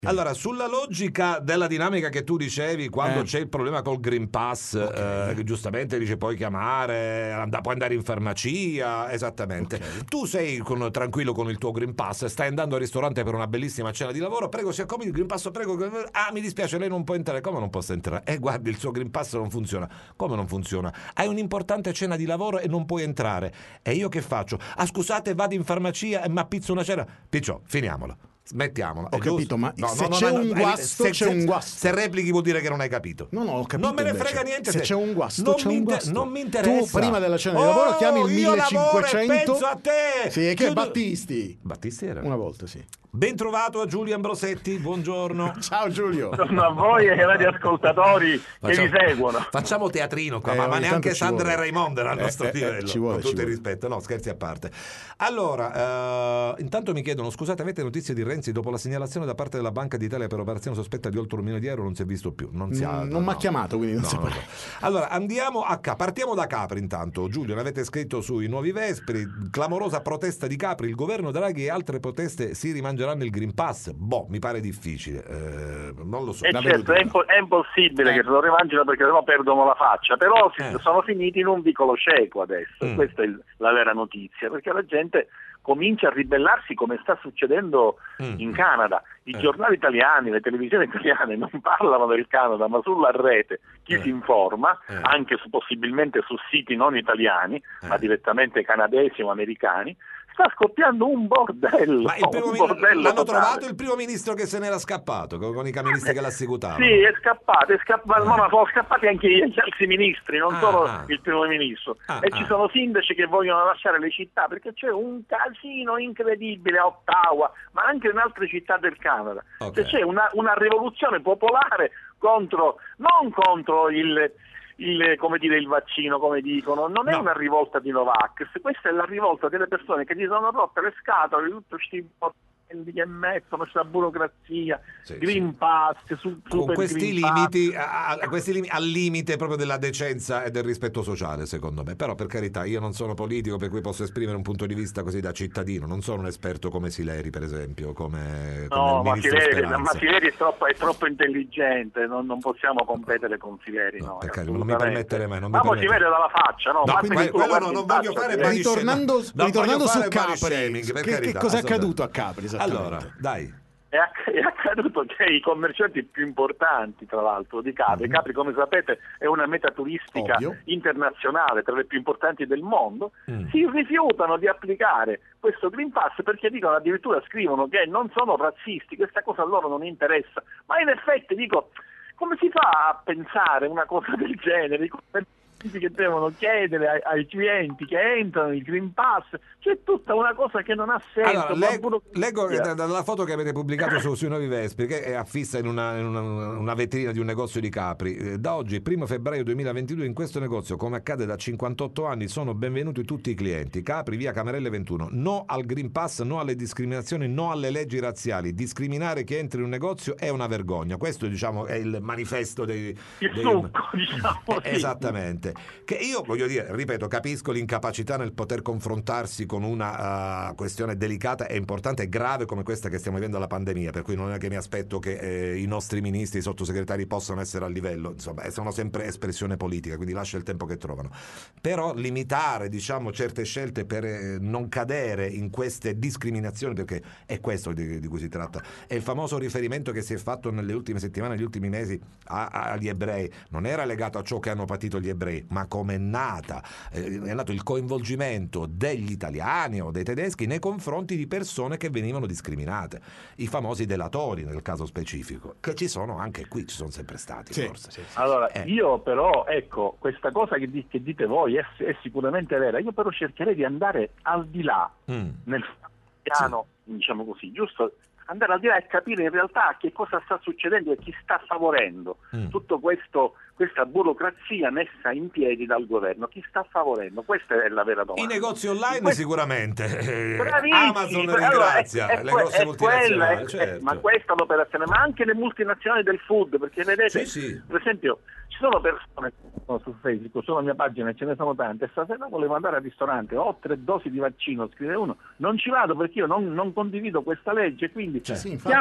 Allora, sulla logica della dinamica che tu dicevi, quando c'è il problema col Green Pass, che giustamente dice puoi chiamare, puoi andare in farmacia, esattamente. Tu sei tranquillo con il tuo Green Pass, stai andando al ristorante per una bellissima cena di lavoro, prego si accomodi il Green Pass, prego. Ah, mi dispiace, lei non può entrare. Come non posso entrare? Guardi, il suo Green Pass non funziona. Come non funziona? Hai un'importante cena di lavoro e non puoi entrare. E io che faccio? Ah, scusate, vado in farmacia e mi appizzo una cena. Piccio, finiamolo. Smettiamola. Ho capito, ma se c'è un guasto, c'è un guasto. Se replichi vuol dire che non hai capito. No, ho capito. Non me ne frega niente. Se c'è un guasto, c'è un guasto. Non mi interessa. Tu prima della cena di lavoro chiami il 1500. Penso a te. Sì, che Battisti. Battisti era? Una volta, sì. Ben trovato a Giulio Ambrosetti, buongiorno. Ciao Giulio. Buongiorno a voi e ai radioascoltatori che vi seguono. Facciamo teatrino qua, ma neanche Sandra e Raimondo era al nostro livello, con tutto il rispetto. No, scherzi a parte. Allora, intanto mi chiedono, scusate, avete notizie di Renzi dopo la segnalazione da parte della Banca d'Italia per operazione sospetta di oltre 1 milione di euro? Non si è visto più. Non mi ha chiamato, quindi non saprei. Allora, andiamo partiamo da Capri intanto. Giulio, ne avete scritto sui Nuovi Vespri, clamorosa protesta di Capri, il governo Draghi e altre proteste si rimangeranno il Green Pass. Mi pare difficile, non lo so. Certo, è impossibile che se lo rimangiano perché sennò perdono la faccia, però sono finiti in un vicolo cieco adesso. Questa è la vera notizia, perché la gente comincia a ribellarsi come sta succedendo in Canada. I giornali italiani, le televisioni italiane non parlano del Canada, ma sulla rete chi si informa, anche possibilmente su siti non italiani, ma direttamente canadesi o americani, sta scoppiando un bordello. Ma l'hanno trovato il primo ministro che se n'era scappato con i camionisti che l'assicutavano? Sì, è scappato, ma sono scappati anche gli altri ministri, non solo il primo ministro. Ci sono sindaci che vogliono lasciare le città perché c'è un casino incredibile a Ottawa, ma anche in altre città del Canada. Cioè, c'è una rivoluzione popolare non contro il vaccino, come dicono, non è una rivolta di Novax, questa è la rivolta delle persone che gli sono rotte le scatole di tutto questi che mettono questa burocrazia, Green Pass, con questi limiti, al limite proprio della decenza e del rispetto sociale, secondo me. Però, per carità, io non sono politico, per cui posso esprimere un punto di vista così da cittadino, non sono un esperto come Sileri, per esempio, come il ministro Speranza. Ma Sileri è troppo intelligente, non possiamo competere con Sileri. Non mi permettere mai. Ma si vede dalla faccia, no? Non voglio fare ritornando su Capri, che cosa è accaduto a Capri? Allora, dai. È accaduto che i commercianti più importanti, tra l'altro, di Capri, come sapete è una meta turistica internazionale, tra le più importanti del mondo, si rifiutano di applicare questo Green Pass perché addirittura scrivono che non sono razzisti, questa cosa a loro non interessa. Ma in effetti come si fa a pensare una cosa del genere? Che devono chiedere ai clienti che entrano il Green Pass, c'è tutta una cosa che non ha senso. Allora, leggo dalla foto che avete pubblicato sui Nuovi Vespri, che è affissa in una vetrina di un negozio di Capri. Da oggi, 1 febbraio 2022, in questo negozio, come accade da 58 anni, sono benvenuti tutti i clienti. Capri, via Camerelle 21. No al Green Pass, no alle discriminazioni, no alle leggi razziali. Discriminare chi entra in un negozio è una vergogna. Questo, è il manifesto esattamente. Che io voglio dire, ripeto, capisco l'incapacità nel poter confrontarsi con una questione delicata e importante e grave come questa che stiamo vivendo, la pandemia, per cui non è che mi aspetto che i nostri ministri, i sottosegretari possano essere a livello, insomma, sono sempre espressione politica, quindi lascia il tempo che trovano. Però limitare, certe scelte per non cadere in queste discriminazioni, perché è questo di cui si tratta. È il famoso riferimento che si è fatto nelle ultime settimane, negli ultimi mesi agli ebrei. Non era legato a ciò che hanno patito gli ebrei, ma come è nato il coinvolgimento degli italiani o dei tedeschi nei confronti di persone che venivano discriminate, i famosi delatori nel caso specifico, che ci sono anche qui, ci sono sempre stati, forse. Sì. Allora, io però, questa cosa che dite voi è sicuramente vera, io però cercherei di andare al di là nel piano, diciamo così, giusto? Andare al di là e capire in realtà che cosa sta succedendo e chi sta favorendo tutto questa burocrazia messa in piedi dal governo. Chi sta favorendo? Questa è la vera domanda. I negozi online sicuramente. Amazon ringrazia le grosse multinazionali. Certo. Ma questa è l'operazione, ma anche le multinazionali del food, perché vedete, per esempio, ci sono persone su Facebook, sulla mia pagina ce ne sono tante, stasera volevo andare al ristorante, ho 3 dosi di vaccino, scrive uno, non ci vado perché io non condivido questa legge, quindi chiama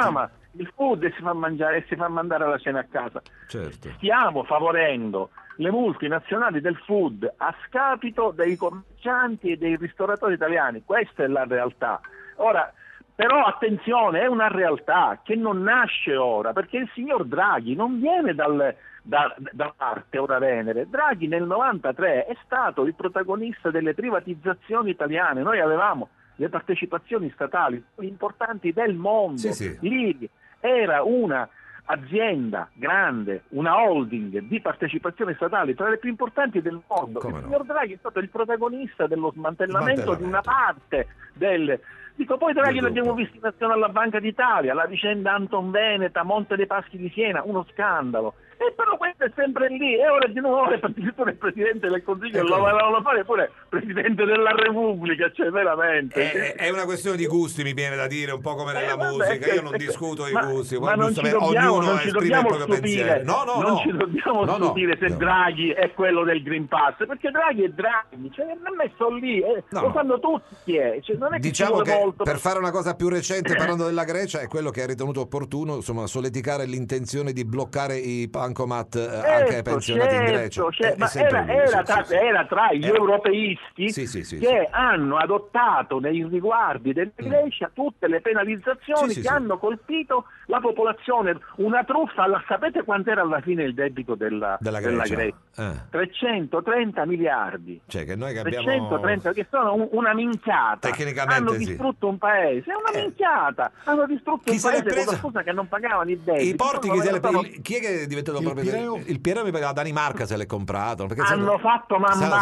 il food e si fa mangiare e si fa mandare la cena a casa. Certo. Stiamo favorendo le multinazionali del food a scapito dei commercianti e dei ristoratori italiani. Questa è la realtà. Ora, però attenzione, è una realtà che non nasce ora, perché il signor Draghi non viene da Marte o da Venere. Draghi nel 93 è stato il protagonista delle privatizzazioni italiane. Noi avevamo le partecipazioni statali più importanti del mondo. Sì. L'IRI era una azienda grande, una holding di partecipazioni statali tra le più importanti del mondo. Come il no? signor Draghi è stato il protagonista dello smantellamento di una parte del... Dico, poi Draghi l'abbiamo visto in azione alla Banca d'Italia, la vicenda Anton Veneta, Monte dei Paschi di Siena, uno scandalo. E però questo è sempre lì, e ora di nuovo addirittura il Presidente del Consiglio lo volevano fare pure Presidente della Repubblica, cioè veramente. È una questione di gusti, mi viene da dire, un po' come nella musica, io non discuto i gusti, ma non ci dobbiamo stupire, non ci dobbiamo stupire se Draghi è quello del Green Pass, perché Draghi è Draghi, cioè l'ha messo lì, lo sanno tutti chi è, cioè, non è che diciamo che molto per fare una cosa più recente, parlando della Grecia, è quello che ha ritenuto opportuno, insomma, solleticare l'intenzione di bloccare i bancomat anche ai pensionati in Grecia. Ma era tra gli europeisti che hanno adottato nei riguardi della Grecia tutte le penalizzazioni che hanno colpito la popolazione. Una truffa, sapete quant'era alla fine il debito della Grecia? 330 miliardi. Cioè che noi che abbiamo 330, che sono una minchiata. Tecnicamente hanno distrutto un paese, è una minchiata. Hanno distrutto un paese con una scusa che non pagavano i debiti. I porti chi è che è diventato il Pireo? Mi pare la Danimarca se l'è comprato. Hanno fatto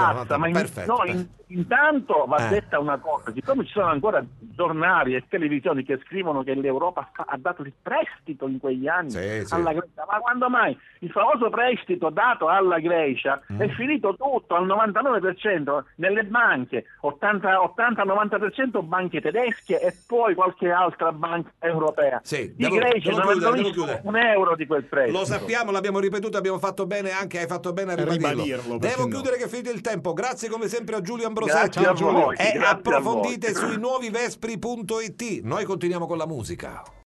intanto va detta una cosa, siccome ci sono ancora giornali e televisioni che scrivono che l'Europa ha dato il prestito in quegli anni alla Grecia, ma quando mai? Il famoso prestito dato alla Grecia è finito tutto al 99% nelle banche, 80-90% banche tedesche e poi qualche altra banca europea. I greci non hanno visto un euro di quel prestito. Lo sappiamo, l'abbiamo ripetuto, abbiamo fatto bene, anche hai fatto bene a ribadirlo. Devo chiudere che è finito il tempo. Grazie come sempre a Giulio Ambrosetti a voi, e approfondite sui nuovivespri.it. Noi continuiamo con la musica.